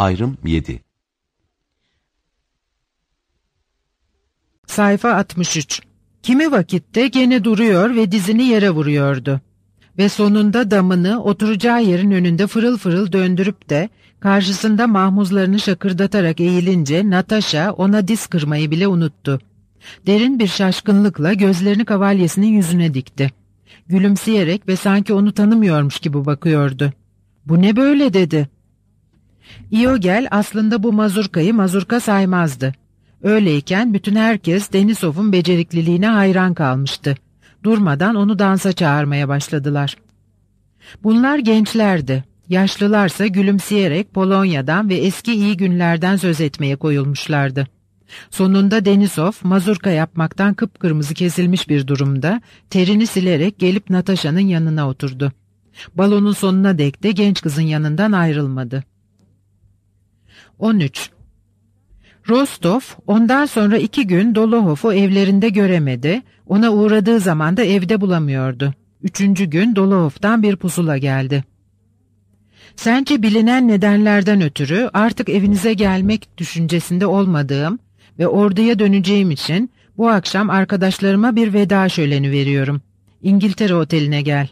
Ayrım 7. Sayfa 63. Kimi vakitte gene duruyor ve dizini yere vuruyordu. Ve sonunda damını oturacağı yerin önünde fırıl fırıl döndürüp de karşısında mahmuzlarını şakırdatarak eğilince Natasha ona diz kırmayı bile unuttu. Derin bir şaşkınlıkla gözlerini kavalyesinin yüzüne dikti. Gülümseyerek ve sanki onu tanımıyormuş gibi bakıyordu. "Bu ne böyle?" dedi. İyogel aslında bu mazurkayı mazurka saymazdı. Öyleyken bütün herkes Denisov'un becerikliliğine hayran kalmıştı. Durmadan onu dansa çağırmaya başladılar. Bunlar gençlerdi. Yaşlılarsa gülümseyerek Polonya'dan ve eski iyi günlerden söz etmeye koyulmuşlardı. Sonunda Denisov mazurka yapmaktan kıpkırmızı kesilmiş bir durumda terini silerek gelip Natasha'nın yanına oturdu. Balonun sonuna dek de genç kızın yanından ayrılmadı. 13. Rostov ondan sonra 2 gün Dolohov'u evlerinde göremedi, ona uğradığı zaman da evde bulamıyordu. 3. gün Dolohov'dan bir pusula geldi. "Sence bilinen nedenlerden ötürü artık evinize gelmek düşüncesinde olmadığım ve orduya döneceğim için bu akşam arkadaşlarıma bir veda şöleni veriyorum. İngiltere Oteli'ne gel."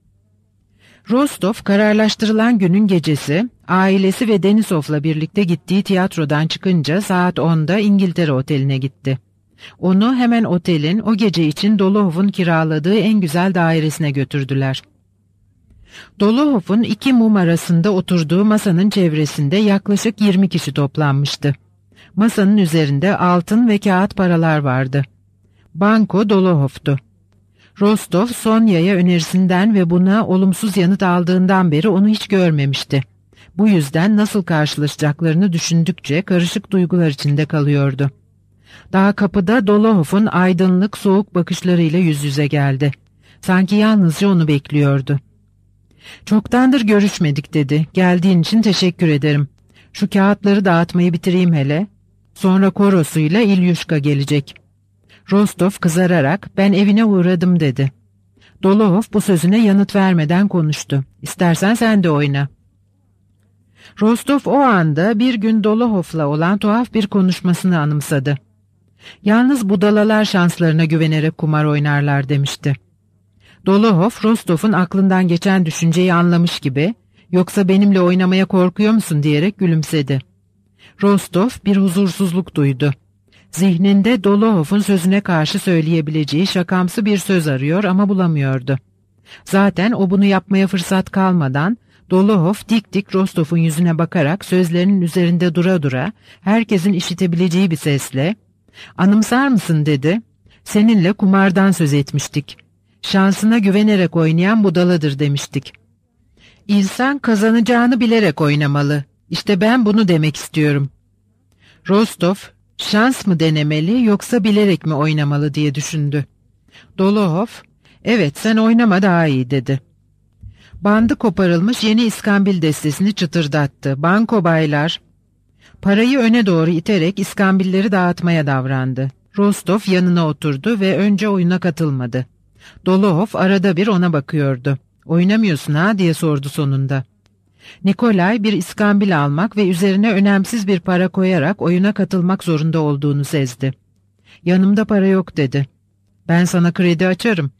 Rostov kararlaştırılan günün gecesi ailesi ve Denisov'la birlikte gittiği tiyatrodan çıkınca saat 10'da İngiltere Oteli'ne gitti. Onu hemen otelin o gece için Dolohov'un kiraladığı en güzel dairesine götürdüler. Dolohov'un 2 mum arasında oturduğu masanın çevresinde yaklaşık 20 kişi toplanmıştı. Masanın üzerinde altın ve kağıt paralar vardı. Banko Dolohov'tu. Rostov, Sonya'ya önerisinden ve buna olumsuz yanıt aldığından beri onu hiç görmemişti. Bu yüzden nasıl karşılaşacaklarını düşündükçe karışık duygular içinde kalıyordu. Daha kapıda Dolohov'un aydınlık, soğuk bakışlarıyla yüz yüze geldi. Sanki yalnızca onu bekliyordu. "Çoktandır görüşmedik," dedi. "Geldiğin için teşekkür ederim. Şu kağıtları dağıtmayı bitireyim hele. Sonra korosuyla İlyuşka gelecek." Rostov kızararak "Ben evine uğradım," dedi. Dolohov bu sözüne yanıt vermeden konuştu. "İstersen sen de oyna." Rostov o anda bir gün Dolohov'la olan tuhaf bir konuşmasını anımsadı. "Yalnız budalalar şanslarına güvenerek kumar oynarlar," demişti. Dolohov, Rostov'un aklından geçen düşünceyi anlamış gibi, "Yoksa benimle oynamaya korkuyor musun?" diyerek gülümsedi. Rostov bir huzursuzluk duydu. Zihninde Dolohov'un sözüne karşı söyleyebileceği şakamsı bir söz arıyor ama bulamıyordu. Zaten o bunu yapmaya fırsat kalmadan Dolohov dik dik Rostov'un yüzüne bakarak sözlerinin üzerinde dura dura herkesin işitebileceği bir sesle "Anımsar mısın?" dedi. "Seninle kumardan söz etmiştik. Şansına güvenerek oynayan budaladır demiştik. İnsan kazanacağını bilerek oynamalı. İşte ben bunu demek istiyorum." Rostov, şans mı denemeli yoksa bilerek mi oynamalı diye düşündü. Dolohov, "Evet, sen oynama daha iyi," dedi. Bandı koparılmış yeni iskambil destesini çıtırdattı. "Banko baylar." Parayı öne doğru iterek iskambilleri dağıtmaya davrandı. Rostov yanına oturdu ve önce oyuna katılmadı. Dolohov arada bir ona bakıyordu. "Oynamıyorsun ha?" diye sordu sonunda. Nikolay bir iskambil almak ve üzerine önemsiz bir para koyarak oyuna katılmak zorunda olduğunu sezdi. "Yanımda para yok," dedi. "Ben sana kredi açarım."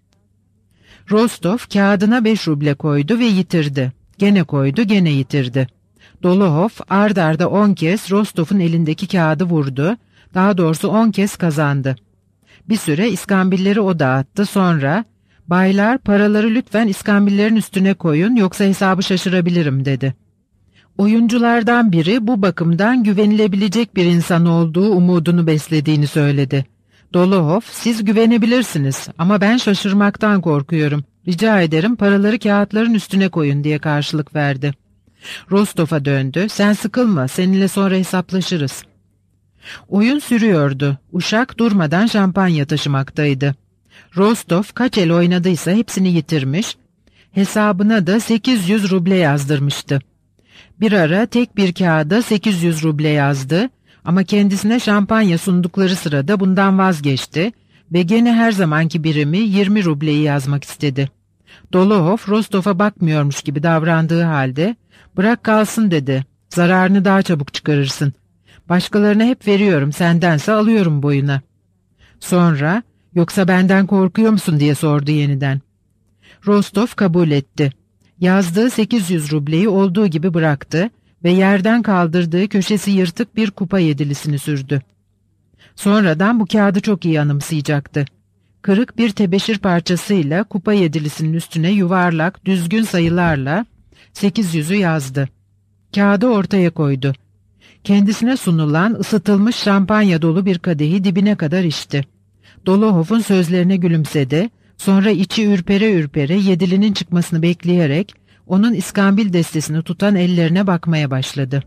Rostov kağıdına 5 ruble koydu ve yitirdi. Gene koydu, gene yitirdi. Dolohov ard arda 10 kez Rostov'un elindeki kağıdı vurdu, daha doğrusu 10 kez kazandı. Bir süre iskambilleri o dağıttı, sonra "Baylar, paraları lütfen iskambillerin üstüne koyun yoksa hesabı şaşırabilirim," dedi. Oyunculardan biri bu bakımdan güvenilebilecek bir insan olduğu umudunu beslediğini söyledi. Dolohov, "Siz güvenebilirsiniz ama ben şaşırmaktan korkuyorum. Rica ederim paraları kağıtların üstüne koyun," diye karşılık verdi. Rostov'a döndü. "Sen sıkılma, seninle sonra hesaplaşırız." Oyun sürüyordu. Uşak durmadan şampanya taşımaktaydı. Rostov kaç el oynadıysa hepsini yitirmiş, hesabına da 800 ruble yazdırmıştı. Bir ara tek bir kağıda 800 ruble yazdı ama kendisine şampanya sundukları sırada bundan vazgeçti ve gene her zamanki birimi 20 rubleyi yazmak istedi. Dolohov Rostov'a bakmıyormuş gibi davrandığı halde "Bırak kalsın," dedi. Zararını daha çabuk çıkarırsın. Başkalarına hep veriyorum, sendense alıyorum boyuna. Sonra, yoksa benden korkuyor musun diye sordu yeniden. Rostov kabul etti. Yazdığı 800 rubleyi olduğu gibi bıraktı ve yerden kaldırdığı köşesi yırtık bir kupa yedilisini sürdü. Sonradan bu kağıdı çok iyi anımsayacaktı. Kırık bir tebeşir parçasıyla kupa yedilisinin üstüne yuvarlak, düzgün sayılarla 800'ü yazdı. Kağıdı ortaya koydu. Kendisine sunulan ısıtılmış şampanya dolu bir kadehi dibine kadar içti. Dolohov'un sözlerine gülümsedi, sonra içi ürpere ürpere yedilinin çıkmasını bekleyerek onun iskambil destesini tutan ellerine bakmaya başladı.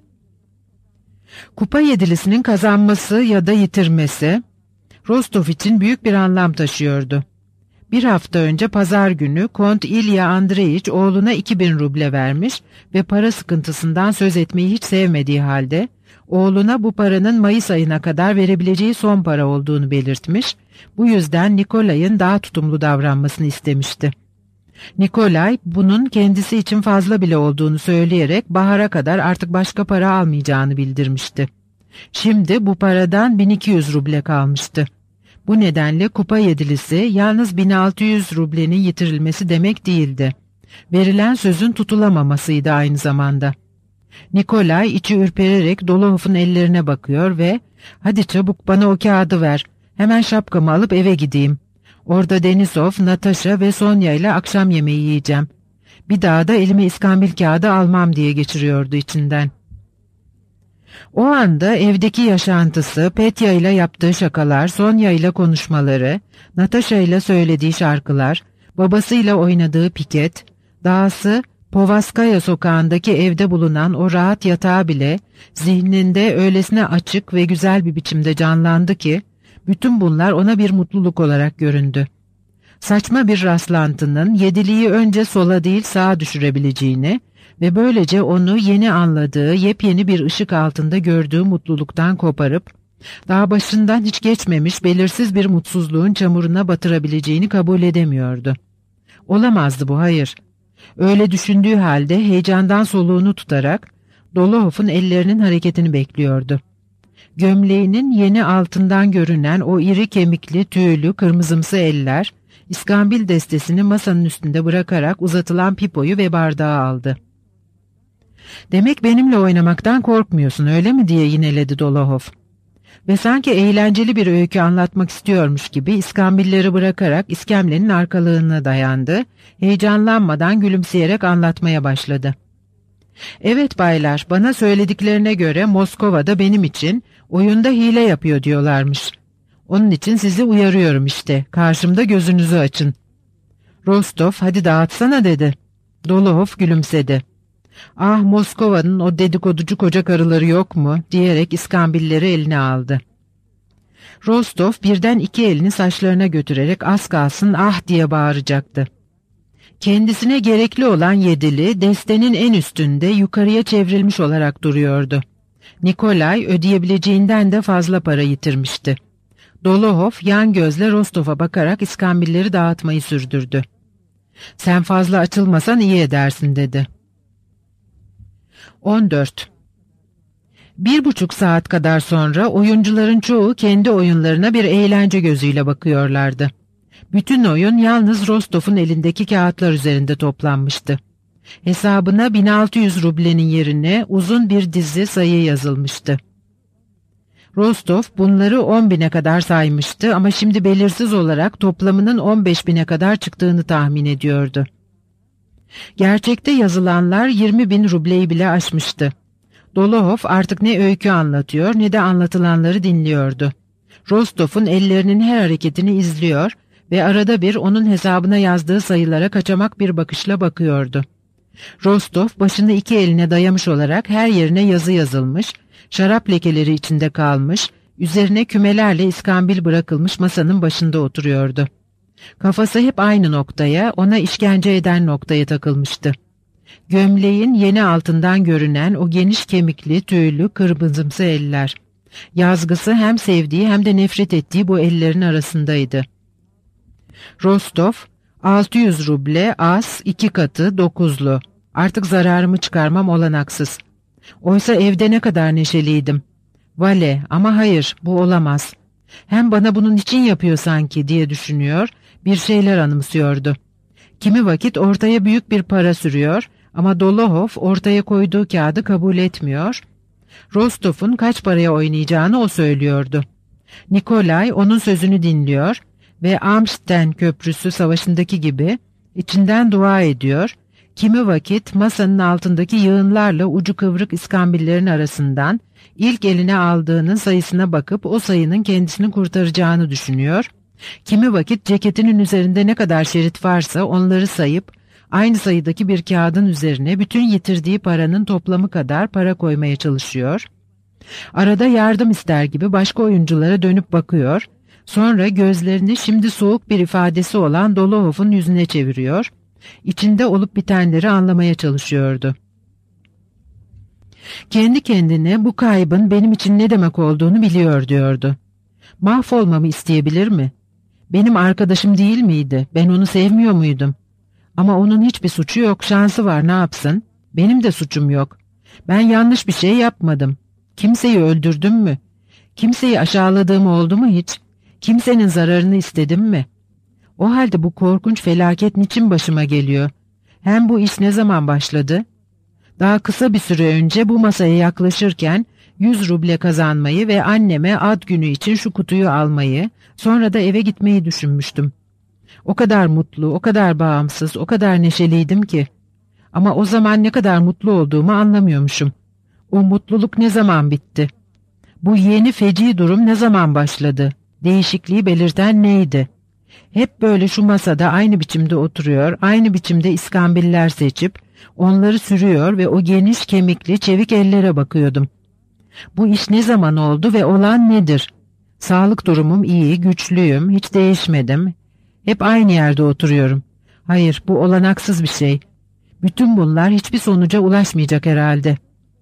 Kupa yedilisinin kazanması ya da yitirmesi Rostov için büyük bir anlam taşıyordu. Bir hafta önce pazar günü Kont İlya Andreyiç oğluna 2000 ruble vermiş ve para sıkıntısından söz etmeyi hiç sevmediği halde oğluna bu paranın Mayıs ayına kadar verebileceği son para olduğunu belirtmiş, bu yüzden Nikolay'ın daha tutumlu davranmasını istemişti. Nikolay bunun kendisi için fazla bile olduğunu söyleyerek bahara kadar artık başka para almayacağını bildirmişti. Şimdi bu paradan 1200 ruble kalmıştı. Bu nedenle kupa yedilisi yalnız 1600 rublenin yitirilmesi demek değildi. Verilen sözün tutulamamasıydı aynı zamanda. Nikolay içi ürpererek Dolohov'un ellerine bakıyor ve "Hadi çabuk bana o kağıdı ver, hemen şapkamı alıp eve gideyim. Orada Denisov, Natasha ve Sonya ile akşam yemeği yiyeceğim. Bir daha da elime iskambil kağıdı almam" diye geçiriyordu içinden. O anda evdeki yaşantısı, Petya ile yaptığı şakalar, Sonya ile konuşmaları, Natasha ile söylediği şarkılar, babasıyla oynadığı piket, dahası Povaskaya sokağındaki evde bulunan o rahat yatağı bile zihninde öylesine açık ve güzel bir biçimde canlandı ki, bütün bunlar ona bir mutluluk olarak göründü. Saçma bir rastlantının yediliği önce sola değil sağa düşürebileceğini ve böylece onu yeni anladığı, yepyeni bir ışık altında gördüğü mutluluktan koparıp, daha başından hiç geçmemiş belirsiz bir mutsuzluğun çamuruna batırabileceğini kabul edemiyordu. Olamazdı bu, hayır. Öyle düşündüğü halde heyecandan soluğunu tutarak Dolohov'un ellerinin hareketini bekliyordu. Gömleğinin yeni altından görünen o iri kemikli, tüylü, kırmızımsı eller, iskambil destesini masanın üstünde bırakarak uzatılan pipoyu ve bardağı aldı. "Demek benimle oynamaktan korkmuyorsun, öyle mi?" diye yineledi Dolohov. Ve sanki eğlenceli bir öykü anlatmak istiyormuş gibi iskambilleri bırakarak iskemlenin arkalığına dayandı, heyecanlanmadan gülümseyerek anlatmaya başladı. "Evet baylar, bana söylediklerine göre Moskova'da benim için oyunda hile yapıyor diyorlarmış. Onun için sizi uyarıyorum işte, karşımda gözünüzü açın." Rostov, "Hadi dağıtsana" dedi. Dolohov gülümsedi. "Ah, Moskova'nın o dedikoducu koca karıları yok mu?" diyerek iskambilleri eline aldı. Rostov birden iki elini saçlarına götürerek az kalsın "ah" diye bağıracaktı. Kendisine gerekli olan yedili destenin en üstünde yukarıya çevrilmiş olarak duruyordu. Nikolay ödeyebileceğinden de fazla para yitirmişti. Dolohov yan gözle Rostov'a bakarak iskambilleri dağıtmayı sürdürdü. "Sen fazla açılmasan iyi edersin" dedi. 14. 1,5 saat kadar sonra oyuncuların çoğu kendi oyunlarına bir eğlence gözüyle bakıyorlardı. Bütün oyun yalnız Rostov'un elindeki kağıtlar üzerinde toplanmıştı. Hesabına 1600 rublenin yerine uzun bir dizi sayı yazılmıştı. Rostov bunları 10.000'e kadar saymıştı ama şimdi belirsiz olarak toplamının 15.000'e kadar çıktığını tahmin ediyordu. Gerçekte yazılanlar 20.000 rubleyi bile aşmıştı. Dolohov artık ne öykü anlatıyor ne de anlatılanları dinliyordu. Rostov'un ellerinin her hareketini izliyor ve arada bir onun hesabına yazdığı sayılara kaçamak bir bakışla bakıyordu. Rostov başını iki eline dayamış olarak her yerine yazı yazılmış, şarap lekeleri içinde kalmış, üzerine kümelerle iskambil bırakılmış masanın başında oturuyordu. Kafası hep aynı noktaya, ona işkence eden noktaya takılmıştı. Gömleğin yeni altından görünen o geniş kemikli, tüylü, kırmızımsı eller. Yazgısı hem sevdiği hem de nefret ettiği bu ellerin arasındaydı. Rostov, 600 ruble az, 2 katı, 9'lu. Artık zararımı çıkarmam olanaksız. Oysa evde ne kadar neşeliydim. Vale, ama hayır, bu olamaz. Hem bana bunun için yapıyor sanki diye düşünüyor, bir şeyler anımsıyordu. Kimi vakit ortaya büyük bir para sürüyor ama Dolohov ortaya koyduğu kağıdı kabul etmiyor. Rostov'un kaç paraya oynayacağını o söylüyordu. Nikolay onun sözünü dinliyor ve Amsten Köprüsü savaşındaki gibi içinden dua ediyor. Kimi vakit masanın altındaki yığınlarla ucu kıvrık iskambillerin arasından ilk eline aldığının sayısına bakıp o sayının kendisini kurtaracağını düşünüyor. Kimi vakit ceketinin üzerinde ne kadar şerit varsa onları sayıp aynı sayıdaki bir kağıdın üzerine bütün yitirdiği paranın toplamı kadar para koymaya çalışıyor. Arada yardım ister gibi başka oyunculara dönüp bakıyor, sonra gözlerini şimdi soğuk bir ifadesi olan Dolohov'un yüzüne çeviriyor, içinde olup bitenleri anlamaya çalışıyordu. Kendi kendine bu kaybın benim için ne demek olduğunu biliyor diyordu. Mahvolmamı isteyebilir mi? Benim arkadaşım değil miydi? Ben onu sevmiyor muydum? Ama onun hiçbir suçu yok, şansı var, ne yapsın? Benim de suçum yok. Ben yanlış bir şey yapmadım. Kimseyi öldürdüm mü? Kimseyi aşağıladığım oldu mu hiç? Kimsenin zararını istedim mi? O halde bu korkunç felaket niçin başıma geliyor? Hem bu iş ne zaman başladı? Daha kısa bir süre önce bu masaya yaklaşırken 100 ruble kazanmayı ve anneme ad günü için şu kutuyu almayı, sonra da eve gitmeyi düşünmüştüm. O kadar mutlu, o kadar bağımsız, o kadar neşeliydim ki. Ama o zaman ne kadar mutlu olduğumu anlamıyormuşum. O mutluluk ne zaman bitti? Bu yeni feci durum ne zaman başladı? Değişikliği belirten neydi? Hep böyle şu masada aynı biçimde oturuyor, aynı biçimde iskambiller seçip, onları sürüyor ve o geniş kemikli çevik ellere bakıyordum. Bu iş ne zaman oldu ve olan nedir? Sağlık durumum iyi, güçlüyüm, hiç değişmedim. Hep aynı yerde oturuyorum. Hayır, bu olanaksız bir şey. Bütün bunlar hiçbir sonuca ulaşmayacak herhalde.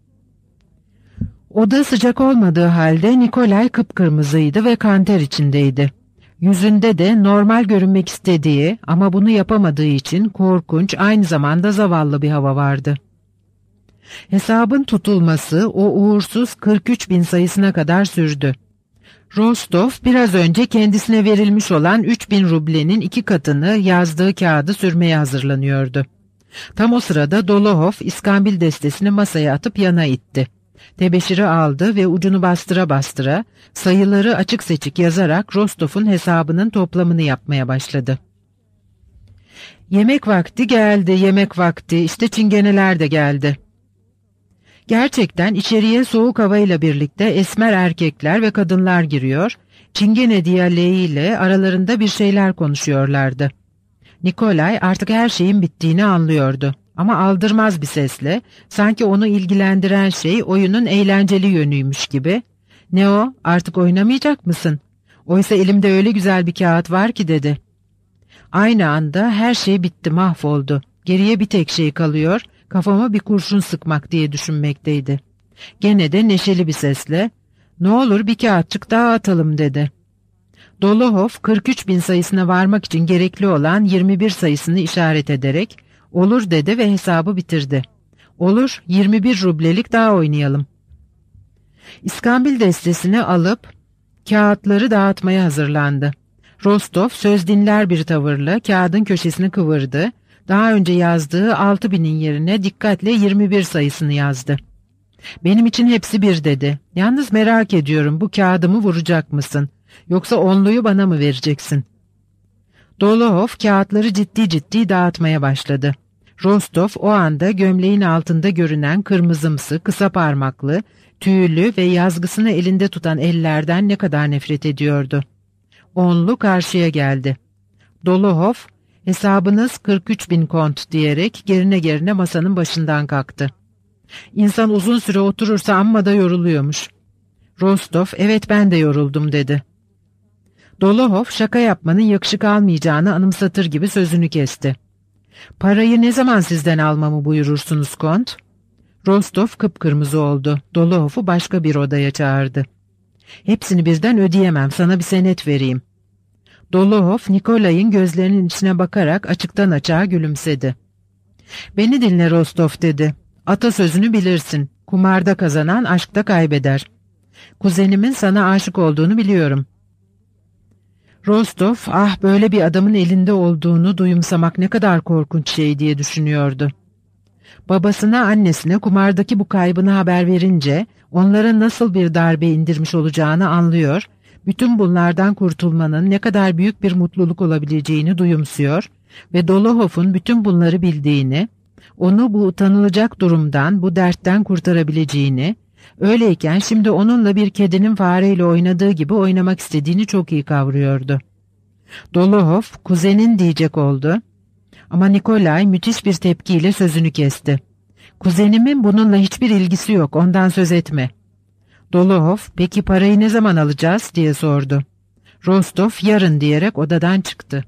Oda sıcak olmadığı halde Nikolay kıpkırmızıydı ve kanter içindeydi. Yüzünde de normal görünmek istediği ama bunu yapamadığı için korkunç, aynı zamanda zavallı bir hava vardı. Hesabın tutulması o uğursuz 43.000 sayısına kadar sürdü. Rostov biraz önce kendisine verilmiş olan 3.000 rublenin 2 katını yazdığı kağıdı sürmeye hazırlanıyordu. Tam o sırada Dolohov iskambil destesini masaya atıp yana itti. Tebeşiri aldı ve ucunu bastıra bastıra sayıları açık seçik yazarak Rostov'un hesabının toplamını yapmaya başladı. Yemek vakti geldi, yemek vakti, işte çingeneler de geldi. Gerçekten içeriye soğuk havayla birlikte esmer erkekler ve kadınlar giriyor, çingene diyaleğiyle aralarında bir şeyler konuşuyorlardı. Nikolay artık her şeyin bittiğini anlıyordu. Ama aldırmaz bir sesle, sanki onu ilgilendiren şey oyunun eğlenceli yönüymüş gibi. "Ne o, artık oynamayacak mısın? Oysa elimde öyle güzel bir kağıt var ki," dedi. Aynı anda her şey bitti, mahvoldu. Geriye bir tek şey kalıyor, kafama bir kurşun sıkmak diye düşünmekteydi. Gene de neşeli bir sesle, "Ne olur bir kağıtçık daha atalım," dedi. Dolohov 43.000 sayısına varmak için gerekli olan 21 sayısını işaret ederek, "Olur," dedi ve hesabı bitirdi. "Olur, 21 rublelik daha oynayalım." İskambil destesini alıp kağıtları dağıtmaya hazırlandı. Rostov söz dinler bir tavırla kağıdın köşesini kıvırdı. Daha önce yazdığı 6.000'in yerine dikkatle 21 sayısını yazdı. "Benim için hepsi bir," dedi. "Yalnız merak ediyorum, bu kağıdımı vuracak mısın? Yoksa onluyu bana mı vereceksin?" Dolohov kağıtları ciddi ciddi dağıtmaya başladı. Rostov o anda gömleğin altında görünen kırmızımsı, kısa parmaklı, tüylü ve yazgısını elinde tutan ellerden ne kadar nefret ediyordu. Onlu karşıya geldi. Dolohov, "Hesabınız 43.000 kont," diyerek gerine gerine masanın başından kalktı. "İnsan uzun süre oturursa amma da yoruluyormuş." Rostov, "Evet, ben de yoruldum," dedi. Dolohov şaka yapmanın yakışık almayacağını anımsatır gibi sözünü kesti. "Parayı ne zaman sizden almamı buyurursunuz kont?" Rostov kıpkırmızı oldu. Dolohov'u başka bir odaya çağırdı. "Hepsini birden ödeyemem, sana bir senet vereyim." Dolohov, Nikolay'ın gözlerinin içine bakarak açıktan açığa gülümsedi. "Beni dinle Rostov," dedi. "Atasözünü bilirsin. Kumarda kazanan aşkta kaybeder. Kuzenimin sana aşık olduğunu biliyorum. Rostov, ah böyle bir adamın elinde olduğunu duyumsamak ne kadar korkunç şey diye düşünüyordu. Babasına, annesine kumardaki bu kaybını haber verince onlara nasıl bir darbe indirmiş olacağını anlıyor, bütün bunlardan kurtulmanın ne kadar büyük bir mutluluk olabileceğini duyumsuyor ve Dolohov'un bütün bunları bildiğini, onu bu utanılacak durumdan, bu dertten kurtarabileceğini, öyleyken şimdi onunla bir kedinin fareyle oynadığı gibi oynamak istediğini çok iyi kavruyordu. Dolohov, kuzenin diyecek oldu. Ama Nikolay müthiş bir tepkiyle sözünü kesti. Kuzenimin bununla hiçbir ilgisi yok, ondan söz etme. Dolohov, peki parayı ne zaman alacağız diye sordu. Rostov, yarın diyerek odadan çıktı.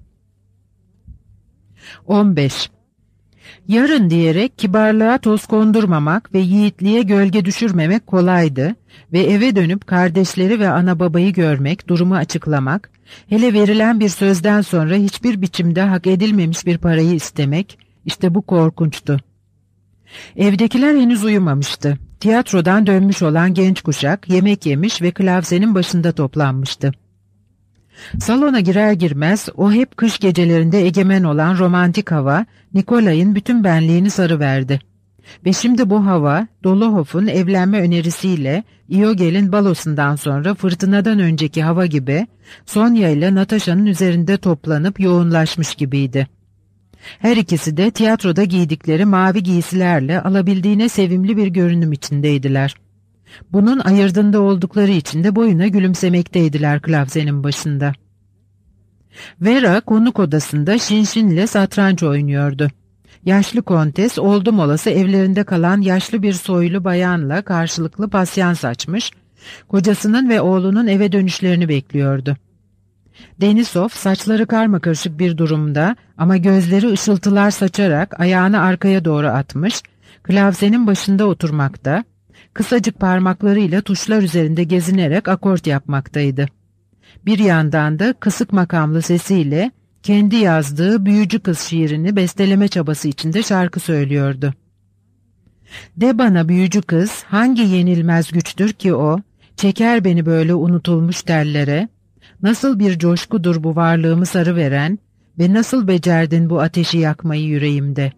15. Yarın diyerek kibarlığa toz kondurmamak ve yiğitliğe gölge düşürmemek kolaydı ve eve dönüp kardeşleri ve ana babayı görmek, durumu açıklamak, hele verilen bir sözden sonra hiçbir biçimde hak edilmemiş bir parayı istemek, işte bu korkunçtu. Evdekiler henüz uyumamıştı. Tiyatrodan dönmüş olan genç kuşak yemek yemiş ve klavzenin başında toplanmıştı. Salona girer girmez o hep kış gecelerinde egemen olan romantik hava Nikolay'ın bütün benliğini sarıverdi. Ve şimdi bu hava Dolohov'un evlenme önerisiyle Iogel'in balosundan sonra fırtınadan önceki hava gibi Sonya ile Natasha'nın üzerinde toplanıp yoğunlaşmış gibiydi. Her ikisi de tiyatroda giydikleri mavi giysilerle alabildiğine sevimli bir görünüm içindeydiler. Bunun ayırdığında oldukları için de boyuna gülümsemekteydiler klavzenin başında. Vera konuk odasında Şinşin ile satranç oynuyordu. Yaşlı kontes oldum olası evlerinde kalan yaşlı bir soylu bayanla karşılıklı pasyans açmış, kocasının ve oğlunun eve dönüşlerini bekliyordu. Denisov saçları karmakarışık bir durumda ama gözleri ışıltılar saçarak ayağını arkaya doğru atmış, klavzenin başında oturmakta, kısacık parmaklarıyla tuşlar üzerinde gezinerek akort yapmaktaydı. Bir yandan da kısık makamlı sesiyle kendi yazdığı Büyücü Kız şiirini besteleme çabası içinde şarkı söylüyordu. De bana büyücü kız, hangi yenilmez güçtür ki o, çeker beni böyle unutulmuş tellere, nasıl bir coşkudur bu varlığımı sarıveren ve nasıl becerdin bu ateşi yakmayı yüreğimde.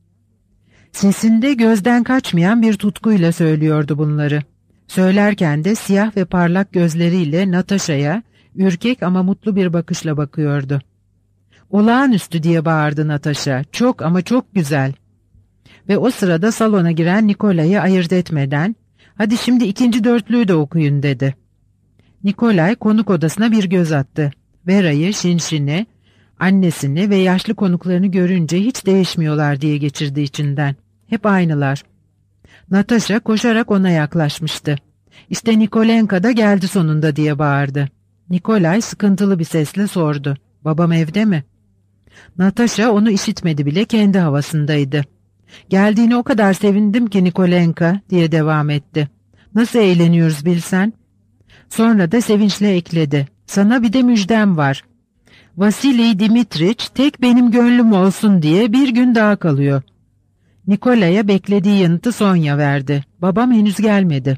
Sesinde gözden kaçmayan bir tutkuyla söylüyordu bunları. Söylerken de siyah ve parlak gözleriyle Natasha'ya ürkek ama mutlu bir bakışla bakıyordu. Olağanüstü diye bağırdı Natasha, çok ama çok güzel. Ve o sırada salona giren Nikolay'ı ayırt etmeden, hadi şimdi ikinci dörtlüğü de okuyun dedi. Nikolay konuk odasına bir göz attı. Vera'yı, Şinşin'i, annesini ve yaşlı konuklarını görünce hiç değişmiyorlar diye geçirdi içinden. Hep aynılar. Natasha koşarak ona yaklaşmıştı. İşte Nikolenka da geldi sonunda diye bağırdı. Nikolay sıkıntılı bir sesle sordu. Babam evde mi? Natasha onu işitmedi bile, kendi havasındaydı. Geldiğine o kadar sevindim ki Nikolenka diye devam etti. Nasıl eğleniyoruz bilsen. Sonra da sevinçle ekledi. Sana bir de müjdem var. Vasili Dimitriç tek benim gönlüm olsun diye bir gün daha kalıyor. Nikolay'a beklediği yanıtı Sonya verdi. Babam henüz gelmedi.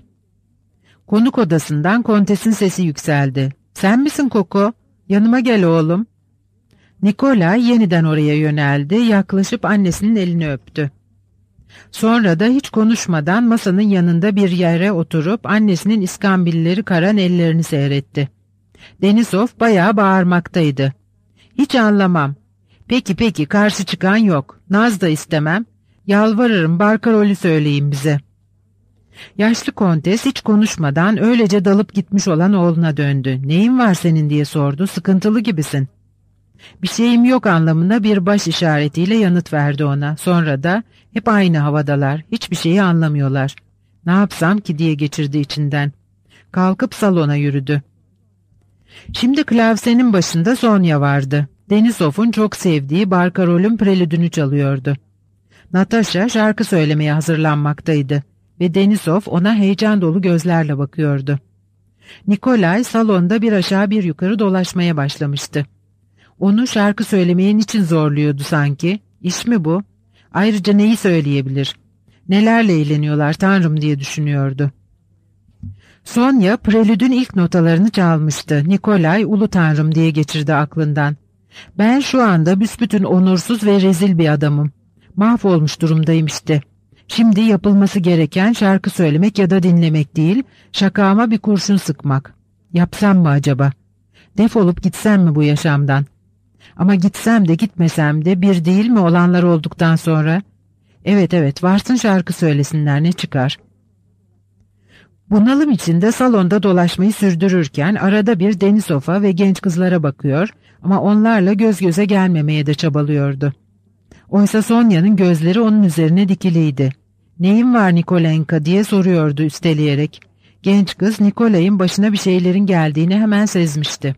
Konuk odasından kontesin sesi yükseldi. Sen misin Koko? Yanıma gel oğlum. Nikolay yeniden oraya yöneldi, yaklaşıp annesinin elini öptü. Sonra da hiç konuşmadan masanın yanında bir yere oturup annesinin iskambilleri karan ellerini seyretti. Denisov bayağı bağırmaktaydı. Hiç anlamam. Peki karşı çıkan yok. Naz da istemem. Yalvarırım barkarolü söyleyin bize. Yaşlı kontes hiç konuşmadan öylece dalıp gitmiş olan oğluna döndü. Neyin var senin diye sordu. Sıkıntılı gibisin. Bir şeyim yok anlamına bir baş işaretiyle yanıt verdi ona. Sonra da hep aynı havadalar. Hiçbir şeyi anlamıyorlar. Ne yapsam ki diye geçirdi içinden. Kalkıp salona yürüdü. Şimdi klavsenin başında Sonya vardı. Denisov'un çok sevdiği barkarolün prelüdünü çalıyordu. Natasha şarkı söylemeye hazırlanmaktaydı ve Denisov ona heyecan dolu gözlerle bakıyordu. Nikolay salonda bir aşağı bir yukarı dolaşmaya başlamıştı. Onu şarkı söylemeye niçin zorluyordu sanki? İş mi bu? Ayrıca neyi söyleyebilir? Nelerle eğleniyorlar Tanrım diye düşünüyordu. Sonya prelüdün ilk notalarını çalmıştı. Nikolay Ulu Tanrım diye geçirdi aklından. Ben şu anda büsbütün onursuz ve rezil bir adamım. Mahvolmuş durumdayım işte. Şimdi yapılması gereken şarkı söylemek ya da dinlemek değil, şakağıma bir kurşun sıkmak. Yapsam mı acaba? Defolup gitsem mi bu yaşamdan? Ama gitsem de gitmesem de bir değil mi olanlar olduktan sonra? Evet, varsın şarkı söylesinler, ne çıkar? Bunalım içinde salonda dolaşmayı sürdürürken arada bir Denisov'a ve genç kızlara bakıyor ama onlarla göz göze gelmemeye de çabalıyordu. Oysa Sonya'nın gözleri onun üzerine dikiliydi. "Neyin var Nikolenka?" diye soruyordu üsteleyerek. Genç kız Nikolay'ın başına bir şeylerin geldiğini hemen sezmişti.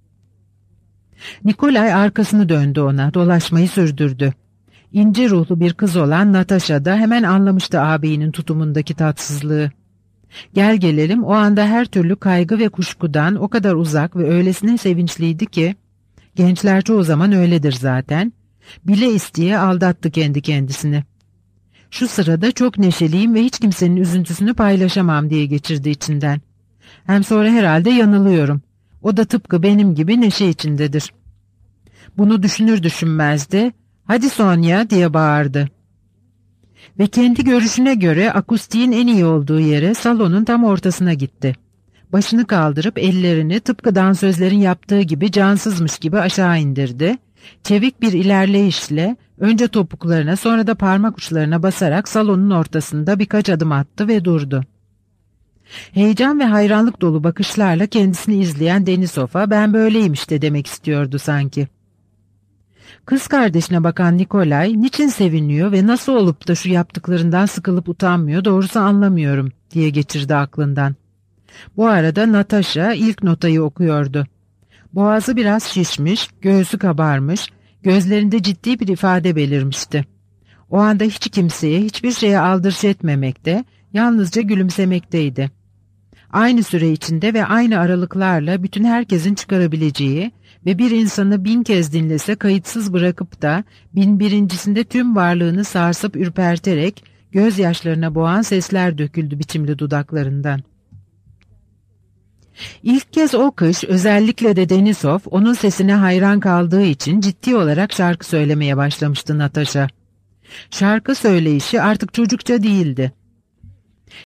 Nikolay arkasını döndü ona, dolaşmayı sürdürdü. İnce ruhlu bir kız olan Natasha da hemen anlamıştı ağabeyinin tutumundaki tatsızlığı. Gel gelelim o anda her türlü kaygı ve kuşkudan o kadar uzak ve öylesine sevinçliydi ki, gençler çoğu zaman öyledir zaten, bile isteye aldattı kendi kendisini. Şu sırada çok neşeliyim ve hiç kimsenin üzüntüsünü paylaşamam diye geçirdi içinden. Hem sonra herhalde yanılıyorum. O da tıpkı benim gibi neşe içindedir. Bunu düşünür düşünmez de, "Hadi Sonya!" diye bağırdı. Ve kendi görüşüne göre akustiğin en iyi olduğu yere, salonun tam ortasına gitti. Başını kaldırıp ellerini tıpkı dansözlerin yaptığı gibi cansızmış gibi aşağı indirdi. Çevik bir ilerleyişle önce topuklarına sonra da parmak uçlarına basarak salonun ortasında birkaç adım attı ve durdu. Heyecan ve hayranlık dolu bakışlarla kendisini izleyen Denisov'a "Ben böyleyim işte" demek istiyordu sanki. Kız kardeşine bakan Nikolay niçin seviniyor ve nasıl olup da şu yaptıklarından sıkılıp utanmıyor doğrusu anlamıyorum diye geçirdi aklından. Bu arada Natasha ilk notayı okuyordu. Boğazı biraz şişmiş, göğsü kabarmış, gözlerinde ciddi bir ifade belirmişti. O anda hiç kimseye, hiçbir şeye aldırış etmemekte, yalnızca gülümsemekteydi. Aynı süre içinde ve aynı aralıklarla bütün herkesin çıkarabileceği ve bir insanı 1000 kez dinlese kayıtsız bırakıp da 1001'incisinde tüm varlığını sarsıp ürperterek gözyaşlarına boğan sesler döküldü biçimli dudaklarından. İlk kez o kış özellikle de Denisov onun sesine hayran kaldığı için ciddi olarak şarkı söylemeye başlamıştı Natasha. Şarkı söyleyişi artık çocukça değildi.